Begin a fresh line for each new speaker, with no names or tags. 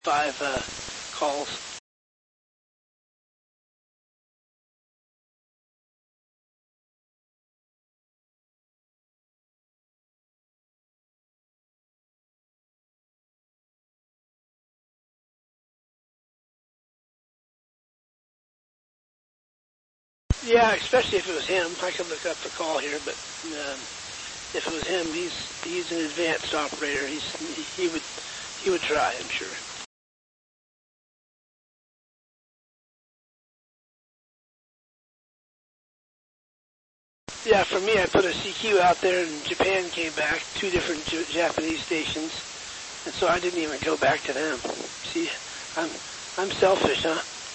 5 calls. Yeah, especially if it was him. I could look up the call here, but if it was him, he's an advanced operator. He would try, I'm sure. Yeah, for me, I put a CQ out there, and Japan came back, 2 different Japanese stations, and so I didn't even go back to them. See, I'm selfish, huh?